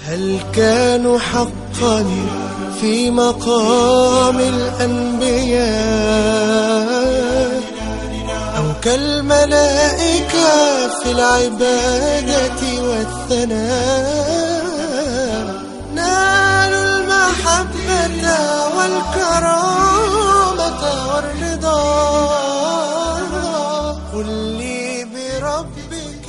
هل كانوا حقا في مقام الأنبياء أو كالملائكة في العبادة والثناء؟ نالوا المحبة والكرامة والرضا. قل لي بربك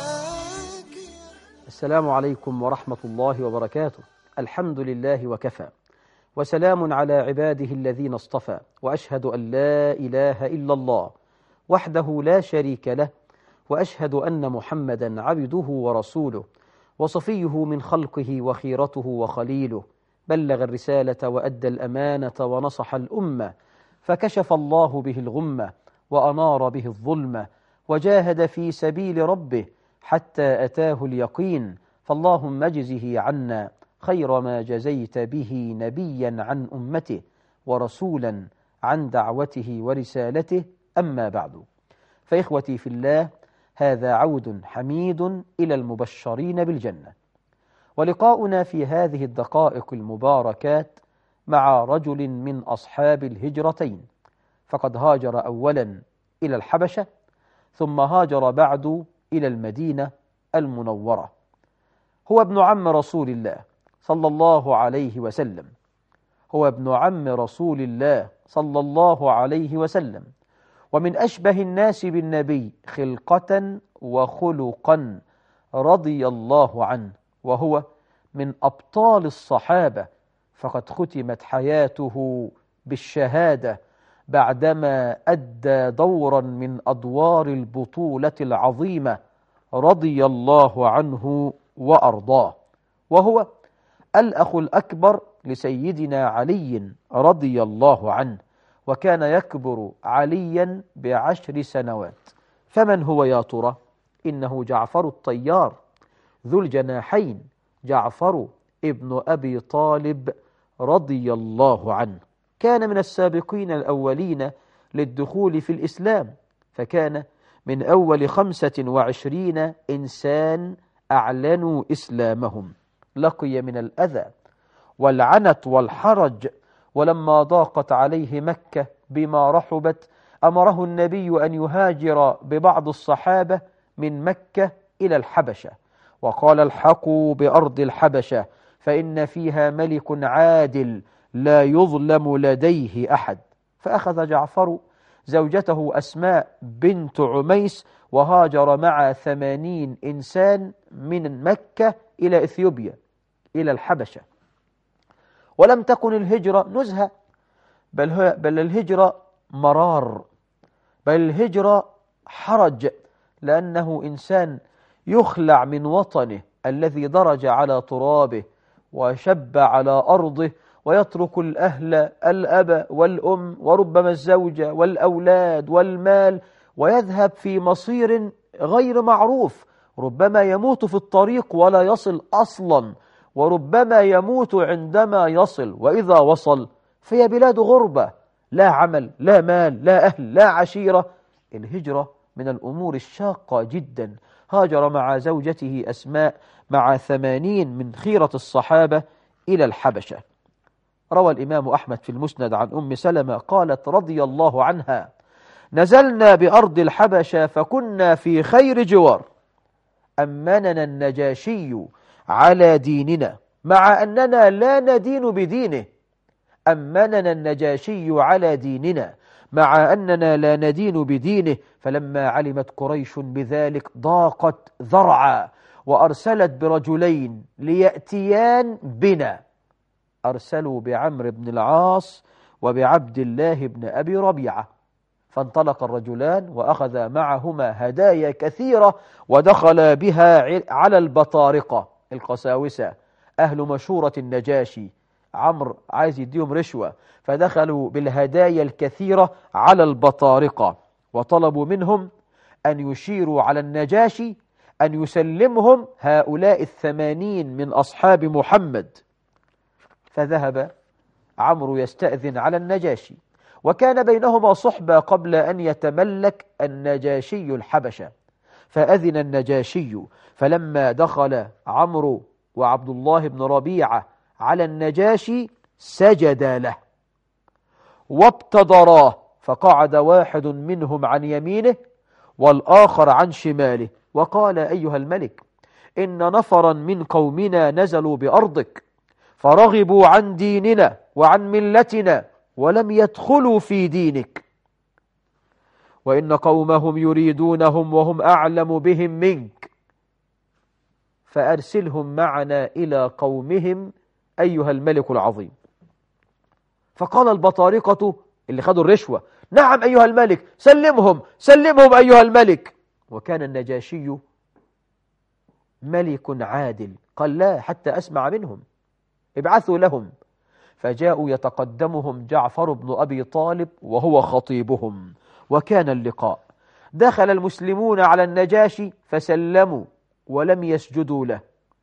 باكيا. السلام عليكم ورحمة الله وبركاته. الحمد لله وكفى، وسلام على عباده الذين اصطفى، وأشهد أن لا إله إلا الله وحده لا شريك له، وأشهد أن محمدا عبده ورسوله وصفيه من خلقه وخيرته وخليله، بلغ الرسالة وأدى الأمانة ونصح الأمة، فكشف الله به الغمة وأنار به الظلمة، وجاهد في سبيل ربه حتى أتاه اليقين. فاللهم اجزه عنا خير ما جزيت به نبيا عن أمته ورسولا عن دعوته ورسالته. أما بعد، فإخوتي في الله، هذا عود حميد إلى المبشرين بالجنة، ولقاؤنا في هذه الدقائق المباركات مع رجل من أصحاب الهجرتين، فقد هاجر أولا إلى الحبشة، ثم هاجر بعد إلى المدينة المنورة. هو ابن عم رسول الله صلى الله عليه وسلم، هو ابن عم رسول الله صلى الله عليه وسلم، ومن أشبه الناس بالنبي خلقة وخلقا رضي الله عنه، وهو من أبطال الصحابة، فقد ختمت حياته بالشهادة بعدما أدى دورا من أدوار البطولة العظيمة رضي الله عنه وأرضاه. وهو الأخ الأكبر لسيدنا علي رضي الله عنه، وكان يكبر عليا ب10 سنوات. فمن هو يا ترى؟ إنه جعفر الطيار ذو الجناحين، جعفر ابن أبي طالب رضي الله عنه. كان من السابقين الأولين للدخول في الإسلام، فكان من أول 25 إنسان أعلنوا إسلامهم. لقي من الأذى والعنت والحرج، ولما ضاقت عليه مكة بما رحبت أمره النبي أن يهاجر ببعض الصحابة من مكة إلى الحبشة، وقال: الحقوا بأرض الحبشة فإن فيها ملك عادل لا يظلم لديه أحد. فأخذ جعفر زوجته أسماء بنت عميس، وهاجر مع 80 إنسان من مكة إلى إثيوبيا إلى الحبشة. ولم تكن الهجرة نزهة، بل الهجرة مرار، بل الهجرة حرج، لأنه إنسان يخلع من وطنه الذي درج على ترابه وشب على أرضه، ويترك الأهل، الأب والأم، وربما الزوجة والأولاد والمال، ويذهب في مصير غير معروف، ربما يموت في الطريق ولا يصل أصلا، وربما يموت عندما يصل، وإذا وصل فهي بلاد غربة، لا عمل، لا مال، لا أهل، لا عشيرة. الهجرة من الأمور الشاقة جدا. هاجر مع زوجته أسماء مع 80 من خيرة الصحابة إلى الحبشة. روى الإمام أحمد في المسند عن أم سلمة قالت رضي الله عنها: نزلنا بأرض الحبشة فكنا في خير جوار، أمننا النجاشي على ديننا مع أننا لا ندين بدينه، أمننا النجاشي على ديننا مع أننا لا ندين بدينه. فلما علمت قريش بذلك ضاقت ذرعا، وأرسلت برجلين ليأتيان بنا. أرسلوا بعمرو بن العاص وبعبد الله بن أبي ربيعة، فانطلق الرجلان وأخذ معهما هدايا كثيرة، ودخل بها على البطارقة القساوسة أهل مشورة النجاشي. عمرو عايز يديهم رشوة، فدخلوا بالهدايا الكثيرة على البطارقة، وطلبوا منهم أن يشيروا على النجاشي أن يسلمهم هؤلاء 80 من أصحاب محمد. فذهب عمرو يستأذن على النجاشي، وكان بينهما صحبة قبل أن يتملك النجاشي الحبشة. فأذن النجاشي، فلما دخل عمرو وعبد الله بن ربيعة على النجاشي سجد له وابتدراه، فقعد واحد منهم عن يمينه والآخر عن شماله، وقال: أيها الملك، إن نفرا من قومنا نزلوا بأرضك فرغبوا عن ديننا وعن ملتنا ولم يدخلوا في دينك، وإن قومهم يريدونهم وهم أعلم بهم منك، فأرسلهم معنا إلى قومهم أيها الملك العظيم. فقال البطارقة اللي خدوا الرشوة: نعم أيها الملك، سلمهم سلمهم أيها الملك. وكان النجاشي ملك عادل، قال: لا، حتى أسمع منهم، ابعثوا لهم. فجاءوا يتقدمهم جعفر بن أبي طالب وهو خطيبهم، وكان اللقاء. دخل المسلمون على النجاشي فسلموا ولم يسجدوا له،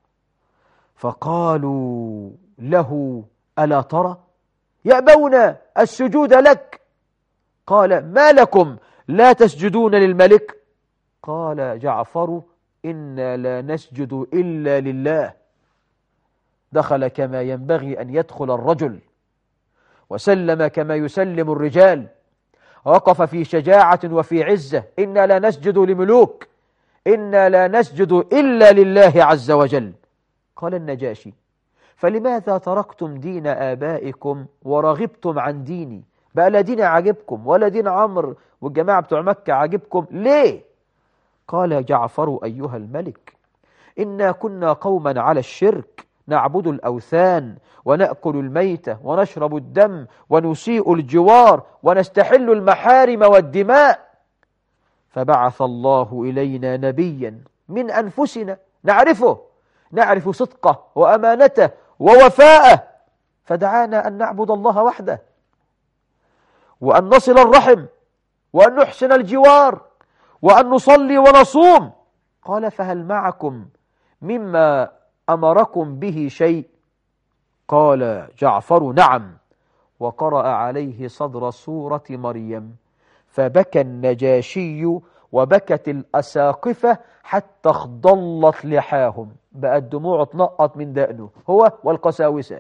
فقالوا له: ألا ترى يأبون السجود لك؟ قال: ما لكم لا تسجدون للملك؟ قال جعفر: إنا لا نسجد إلا لله. دخل كما ينبغي أن يدخل الرجل، وسلم كما يسلم الرجال، وقف في شجاعة وفي عزة. إنا لا نسجد لملوك، إنا لا نسجد إلا لله عز وجل. قال النجاشي: فلماذا تركتم دين آبائكم ورغبتم عن ديني؟ بقى لا دين عجبكم ولا دين عمرو والجماعة بتوع مكة عجبكم ليه؟ قال جعفر: أيها الملك، إنا كنا قوما على الشرك، نعبد الأوثان ونأكل الميتة ونشرب الدم ونسيء الجوار ونستحل المحارم والدماء، فبعث الله إلينا نبيا من أنفسنا نعرفه، نعرف صدقه وأمانته ووفاءه، فدعانا أن نعبد الله وحده، وأن نصل الرحم، وأن نحسن الجوار، وأن نصلي ونصوم. قال: فهل معكم مما أمركم به شيء؟ قال جعفر: نعم. وقرأ عليه صدر سورة مريم، فبكى النجاشي وبكت الأساقفة حتى اخضلت لحاهم، بقى الدموع تنقط من دقنه هو والقساوسة.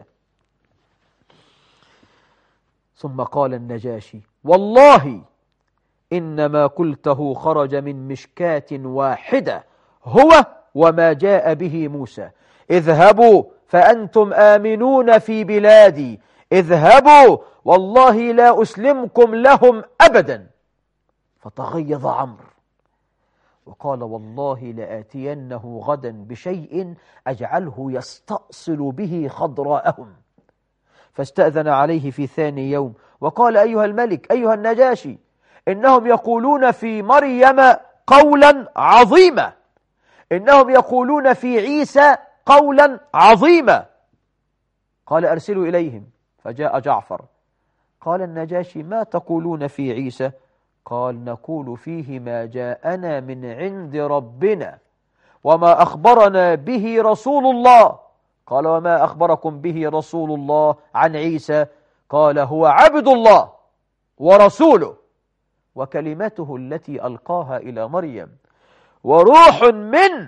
ثم قال النجاشي: والله إنما قلته خرج من مشكاة واحدة، هو وما جاء به موسى. اذهبوا فأنتم آمنون في بلادي، اذهبوا والله لا أسلمكم لهم أبدا. فتغيظ عمرو وقال: والله لآتينه غدا بشيء أجعله يستأصل به خضراءهم. فاستأذن عليه في ثاني يوم وقال: أيها الملك، أيها النجاشي، إنهم يقولون في مريم قولا عظيما، إنهم يقولون في عيسى قولا عظيما. قال: أرسلوا إليهم. فجاء جعفر. قال النجاشي: ما تقولون في عيسى؟ قال: نقول فيه ما جاءنا من عند ربنا وما أخبرنا به رسول الله. قال: وما أخبركم به رسول الله عن عيسى؟ قال: هو عبد الله ورسوله وكلمته التي ألقاها إلى مريم وروح منه.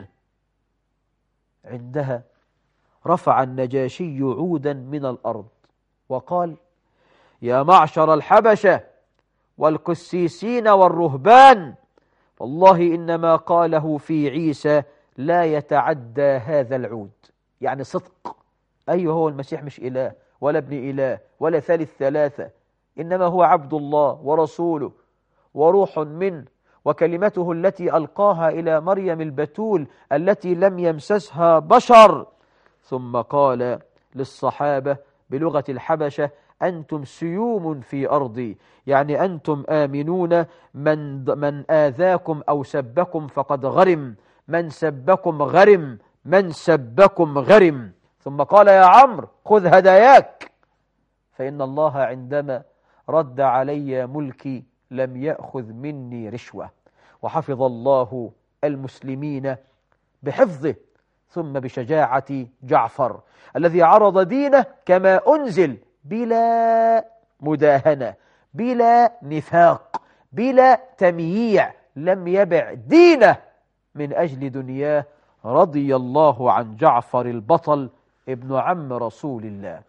عندها رفع النجاشي عودا من الأرض وقال: يا معشر الحبشة والقسيسين والرهبان، والله إنما قاله في عيسى لا يتعدى هذا العود، يعني صدق. أيه هو المسيح مش إله ولا ابن إله ولا ثالث ثلاثة، إنما هو عبد الله ورسوله وروح منه وكلمته التي ألقاها إلى مريم البتول التي لم يمسسها بشر. ثم قال للصحابة بلغة الحبشة: أنتم سيوم في أرضي، يعني أنتم آمنون، من آذاكم أو سبكم فقد غرم، من سبكم غرم، من سبكم غرم. ثم قال: يا عمرو خذ هداياك، فإن الله عندما رد علي ملكي لم يأخذ مني رشوة. وحفظ الله المسلمين بحفظه ثم بشجاعة جعفر الذي عرض دينه كما أنزل بلا مداهنة، بلا نفاق، بلا تمييع، لم يبع دينه من أجل دنياه رضي الله عن جعفر البطل ابن عم رسول الله.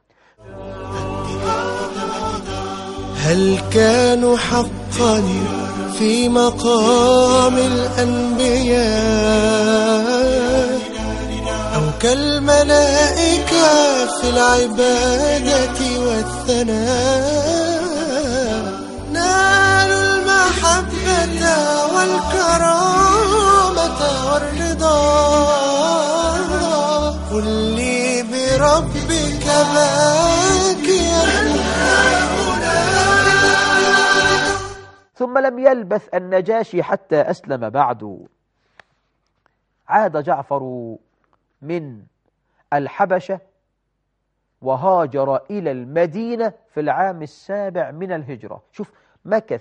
هل كانوا حقا في مقام الأنبياء أو كالملائكة في العبادة والثناء؟ نالوا المحبة والكرامة والرضا. قل لي بربك باكيا. ثم لم يلبث النجاشي حتى أسلم بعد. عاد جعفر من الحبشة وهاجر إلى المدينة في العام 7 من الهجرة. شوف، مكث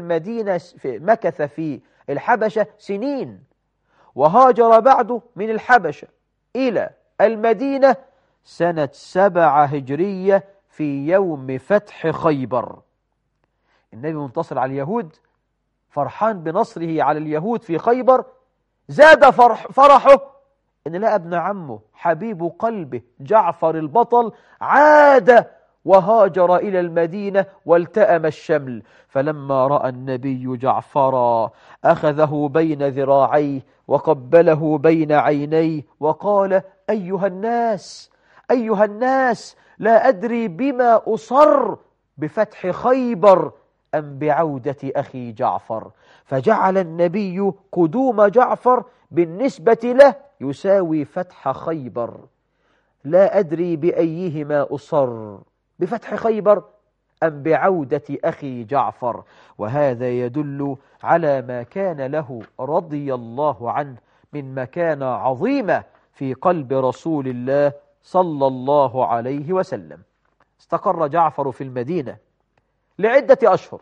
في الحبشة سنين، وهاجر بعده من الحبشة إلى المدينة سنة 7 هجرية في يوم فتح خيبر. النبي منتصر على اليهود، فرحان بنصره على اليهود في خيبر، زاد فرحه إن لقى ابن عمه حبيب قلبه جعفر البطل عاد وهاجر إلى المدينة والتأم الشمل. فلما رأى النبي جعفرا أخذه بين ذراعيه وقبله بين عينيه وقال: أيها الناس، لا أدري بما أصر، بفتح خيبر أم بعودة أخي جعفر. فجعل النبي قدوم جعفر بالنسبة له يساوي فتح خيبر. لا أدري بأيهما أصر، بفتح خيبر أم بعودة أخي جعفر. وهذا يدل على ما كان له رضي الله عنه من مكانة عظيمة في قلب رسول الله صلى الله عليه وسلم. استقر جعفر في المدينة لعدة أشهر،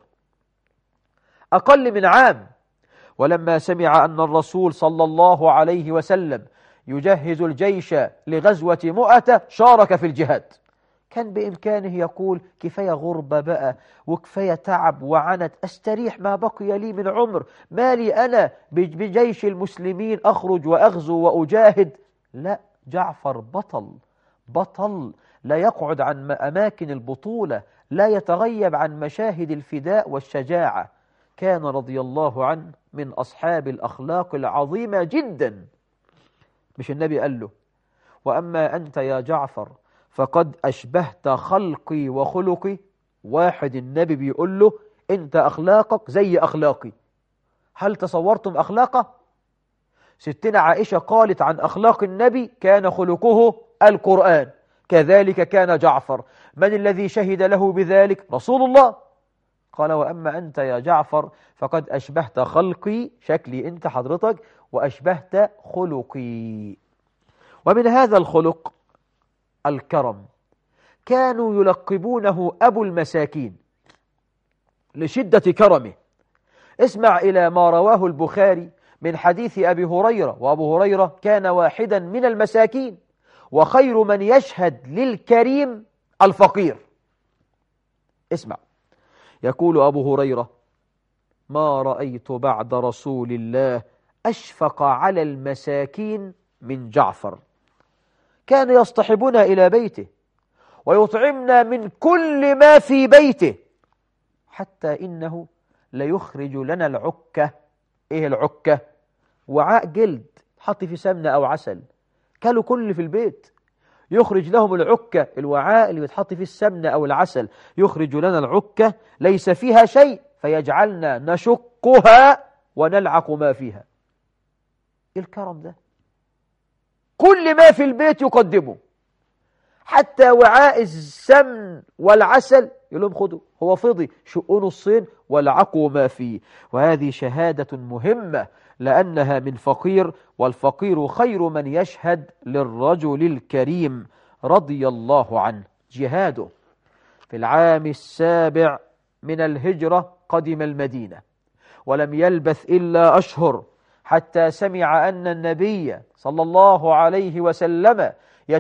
أقل من عام. ولما سمع أن الرسول صلى الله عليه وسلم يجهز الجيش لغزوة مؤتة شارك في الجهاد. كان بإمكانه يقول: كفاية غربة بقى وكفاية تعب وعنت، أستريح ما بقي لي من عمر، مالي أنا بجيش المسلمين أخرج وأغزو وأجاهد. لا، جعفر بطل لا يقعد عن أماكن البطولة، لا يتغيب عن مشاهد الفداء والشجاعة. كان رضي الله عنه من أصحاب الأخلاق العظيمة جدا. مش النبي قال له: وأما أنت يا جعفر فقد أشبهت خلقي وخلقي؟ واحد النبي بيقول له: أنت أخلاقك زي أخلاقي. هل تصورتم أخلاقه؟ ستنا عائشة قالت عن أخلاق النبي: كان خلقه القرآن. كذلك كان جعفر. من الذي شهد له بذلك؟ رسول الله. قال: وأما أنت يا جعفر فقد أشبهت خلقي، شكلي أنت حضرتك، وأشبهت خلقي. ومن هذا الخلق الكرم. كانوا يلقبونه أبو المساكين لشدة كرمه. اسمع إلى ما رواه البخاري من حديث أبي هريرة، وأبو هريرة كان واحدا من المساكين، وخير من يشهد للكريم الفقير. اسمع، يقول أبو هريرة: ما رأيت بعد رسول الله أشفق على المساكين من جعفر. كان يصطحبنا إلى بيته ويطعمنا من كل ما في بيته، حتى إنه ليخرج لنا العكة. إيه العكة؟ وعاء جلد حط في سمنة أو عسل، كانوا كل في البيت. يخرج لهم العكة، الوعاء اللي بتحط فيه السمنة أو العسل، يخرج لنا العكة ليس فيها شيء، فيجعلنا نشقها ونلعق ما فيها. إيه الكرم ده؟ كل ما في البيت يقدمه، حتى وعاء السمن والعسل يقول لهم: خذوا، هو فضي، شقوا نصين ولعقوا ما فيه. وهذه شهادة مهمة، لأنها من فقير، والفقير خير من يشهد للرجل الكريم رضي الله عنه. جهاده في العام 7 من الهجرة قدم المدينة، ولم يلبث إلا أشهر حتى سمع أن النبي صلى الله عليه وسلم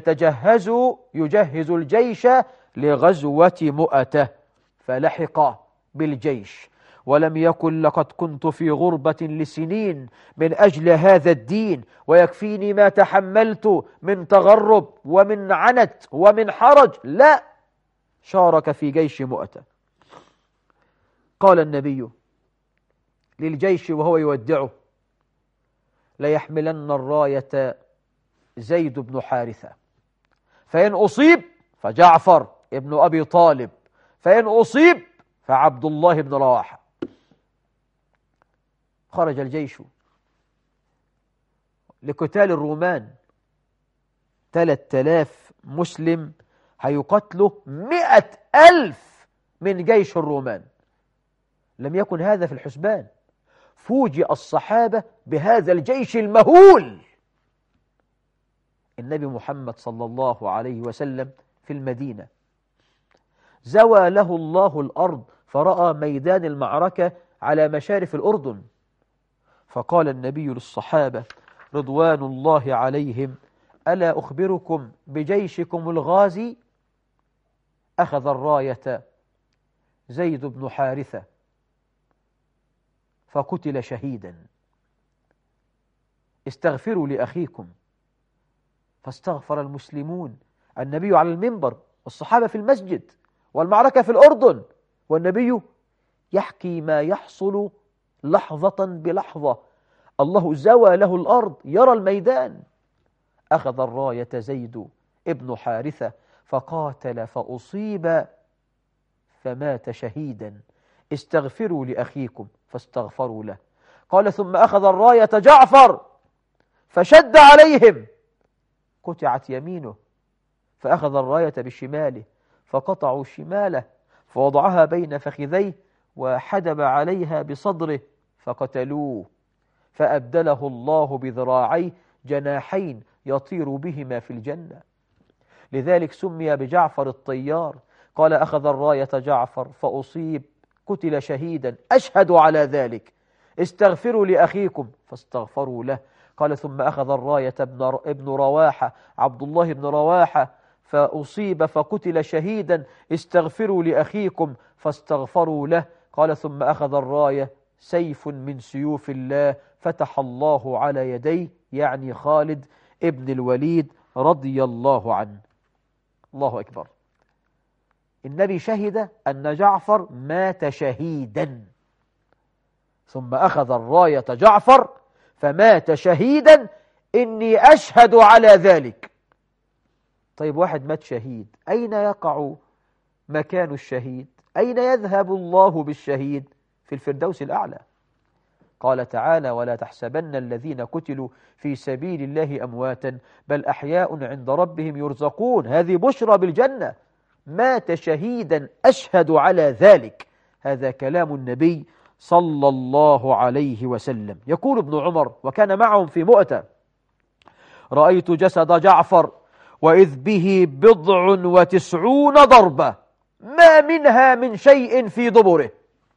يجهز الجيش لغزوة مؤتة، فلحق بالجيش ولم يكن لقد كنت في غربة لسنين من أجل هذا الدين، ويكفيني ما تحملت من تغرب ومن عنت ومن حرج. لا، شارك في جيش مؤتة. قال النبي للجيش وهو يودعه: ليحملن الراية زيد بن حارثة، فإن أصيب فجعفر ابن أبي طالب، فإن أصيب فعبد الله بن رواحة. خرج الجيش لقتال الرومان، 3000 مسلم هيقتلوا 100,000 من جيش الرومان. لم يكن هذا في الحسبان. فوجئ الصحابة بهذا الجيش المهول. النبي محمد صلى الله عليه وسلم في المدينة، زوى له الله الأرض فرأى ميدان المعركة على مشارف الأردن، فقال النبي للصحابة رضوان الله عليهم: ألا أخبركم بجيشكم الغازي؟ أخذ الراية زيد بن حارثة فقتل شهيدا. استغفروا لأخيكم، فاستغفر المسلمون. النبي على المنبر والصحابة في المسجد والمعركة في الأردن، والنبي يحكي ما يحصل لحظة بلحظة. الله زوى له الأرض، يرى الميدان. أخذ الراية زيد ابن حارثة فقاتل فأصيب فمات شهيدا. استغفروا لأخيكم، فاستغفروا له. قال: ثم أخذ الراية جعفر فشد عليهم، قطعت يمينه، فأخذ الراية بشماله فقطعوا شماله، فوضعها بين فخذيه وحدب عليها بصدره فقتلوه، فأبدله الله بذراعيه جناحين يطير بهما في الجنة. لذلك سمي بجعفر الطيار. قال: أخذ الراية جعفر فأصيب، قتل شهيدا، أشهد على ذلك. استغفروا لأخيكم، فاستغفروا له. قال: ثم أخذ الراية ابن رواحة، عبد الله بن رواحة، فأصيب فقتل شهيدا. استغفروا لأخيكم، فاستغفروا له. قال: ثم أخذ الراية سيف من سيوف الله، فتح الله على يديه، يعني خالد ابن الوليد رضي الله عنه. الله أكبر. النبي شهد أن جعفر مات شهيدا، ثم أخذ الراية جعفر فمات شهيدا. إني أشهد على ذلك. طيب، واحد مات شهيد، أين يقع مكان الشهيد؟ أين يذهب الله بالشهيد؟ في الفردوس الأعلى. قال تعالى: ولا تحسبن الذين قتلوا في سبيل الله أمواتا بل أحياء عند ربهم يرزقون. هذه بشرى بالجنة. مات شهيدا، أشهد على ذلك. هذا كلام النبي صلى الله عليه وسلم. يقول ابن عمر وكان معهم في مؤتة: رأيت جسد جعفر وإذ به 90 ضربة ما منها من شيء في دبره.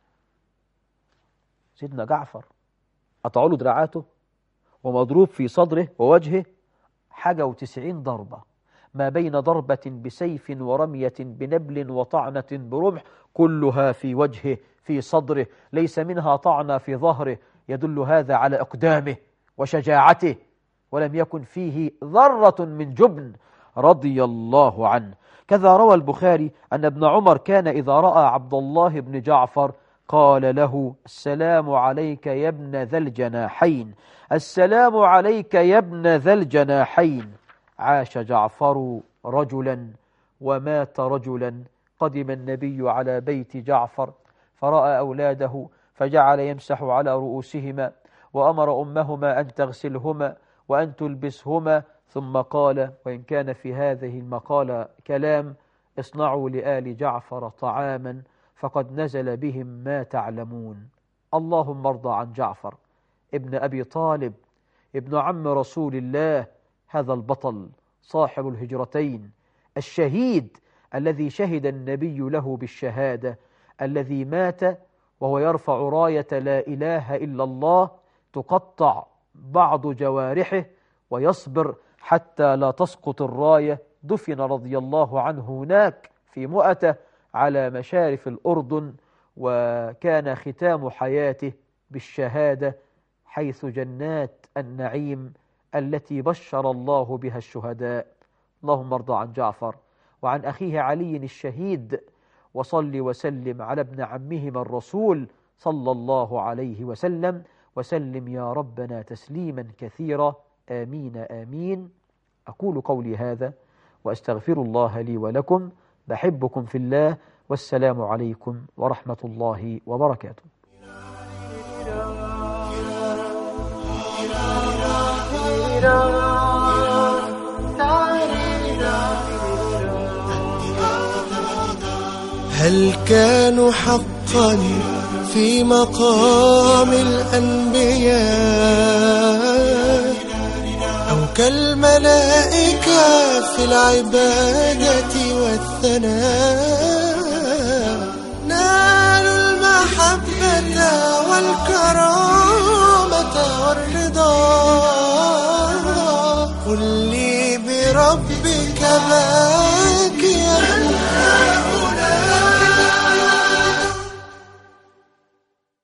سيدنا جعفر قطعوا له دراعاته ومضروب في صدره ووجهه 91 ضربة، ما بين ضربة بسيف ورمية بنبل وطعنة برمح، كلها في وجهه في صدره، ليس منها طعنة في ظهره، يدل هذا على أقدامه وشجاعته، ولم يكن فيه ذرة من جبن رضي الله عنه. كذا روى البخاري أن ابن عمر كان إذا رأى عبد الله بن جعفر قال له: السلام عليك يا ابن ذا الجناحين، السلام عليك يا ابن ذا الجناحين. عاش جعفر رجلا ومات رجلا. قدم النبي على بيت جعفر فرأى أولاده فجعل يمسح على رؤوسهما، وأمر أمهما أن تغسلهما وأن تلبسهما، ثم قال، وإن كان في هذه المقالة كلام: اصنعوا لآل جعفر طعاما فقد نزل بهم ما تعلمون. اللهم ارضى عن جعفر ابن أبي طالب ابن عم رسول الله، هذا البطل صاحب الهجرتين، الشهيد الذي شهد النبي له بالشهادة، الذي مات وهو يرفع راية لا إله إلا الله، تقطع بعض جوارحه ويصبر حتى لا تسقط الراية. دفن رضي الله عنه هناك في مؤتة على مشارف الأردن، وكان ختام حياته بالشهادة، حيث جنات النعيم التي بشر الله بها الشهداء. اللهم ارض عن جعفر وعن أخيه علي الشهيد، وصل وسلم على ابن عمهما الرسول صلى الله عليه وسلم يا ربنا تسليما كثيرا، آمين آمين. أقول قولي هذا وأستغفر الله لي ولكم، بحبكم في الله، والسلام عليكم ورحمة الله وبركاته. هل كانوا حقا في مقام الأنبياء أو كالملائكة في العبادة والثناء؟ نالوا المحبة والكرامة والرضا. قل لي بربك ما